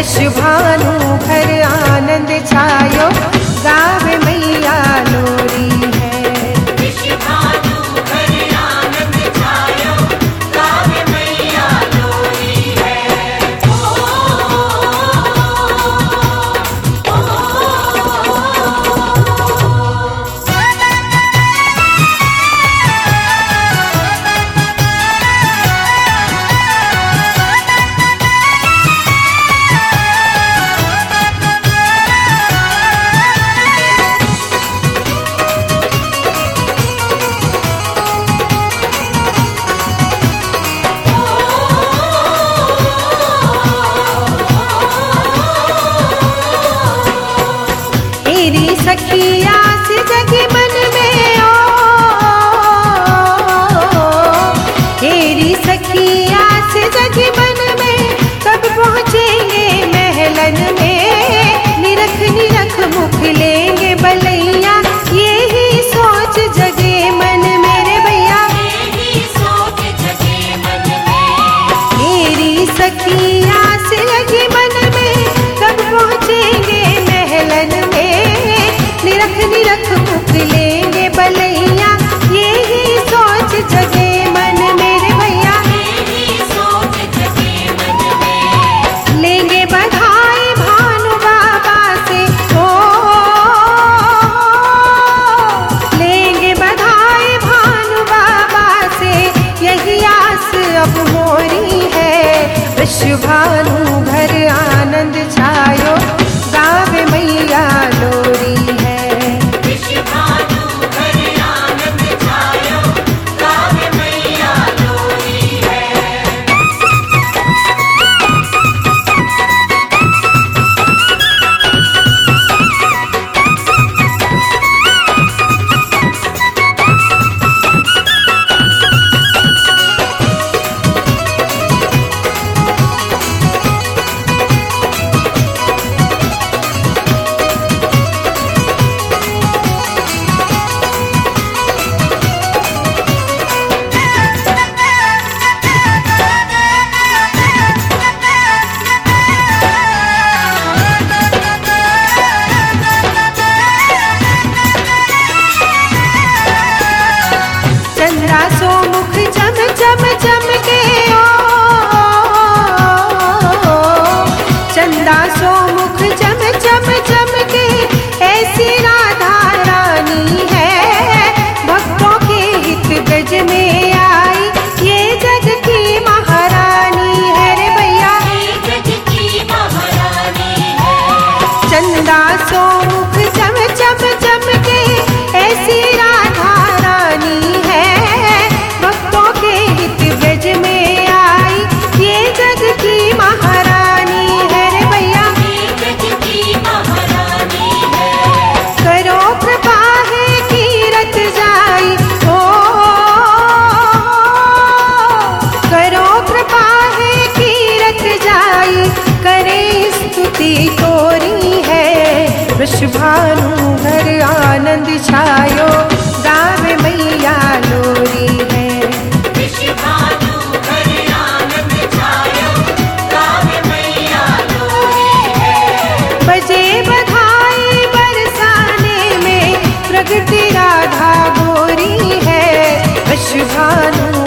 वृषभानु घर आनंद छायो, गावे मैया लोरी है। वृषभानु घर आनंद छायो, गावे मैया लोरी है। मेरी सखिया से जगी मन में ओ, मेरी सखिया से जगी मन में, कब पहुँचेंगे महलन में। निरख निरख मुख लेंगे बलैया, यही सोच जगे मन मेरे भैया। यही सोच जगे मन में। मेरी सखिया से जगी मन में, कब पहुँचेंगे महलन में। निरख निरख मुख लेंगे बलैया, यही सोच जगे मन मेरे भैया। यही सोच जगे मन में। लेंगे बधाई भानु बाबा से ओ, लेंगे बधाई भानु बाबा से, यही आस अब मोरी है। वृषभानु घर आनंद छायो, गावे मैया लोरी है। वृषभानु घर आनंद छायो, गावे मैया लोरी है। चंद्रा सो मुख चम चम चमके ओ, चंदा सो मुख चम चम चमके, ऐसी राधा रानी है। भक्तों के हित ब्रज में आई, ये जग की महारानी है रे भैया। ये जग की महारानी है। चंदा सो मुख चम चम चमके, ऐसी राधा रानी है। भक्तों के हित ब्रज में आई, ये जग की महारानी है रे भैया। ये जग की महारानी है। करो कृपा है कीरत जाई ओ, करो कृपा है कीरत जाई, करे स्तुति तोरी है। वृषभानु घर आनंद छायो, गावे मैया लोरी है। वृषभानु घर आनंद छायो, गावे मैया लोरी है। बजे बधाई बरसाने में, प्रगति राधा गोरी है। वृषभानु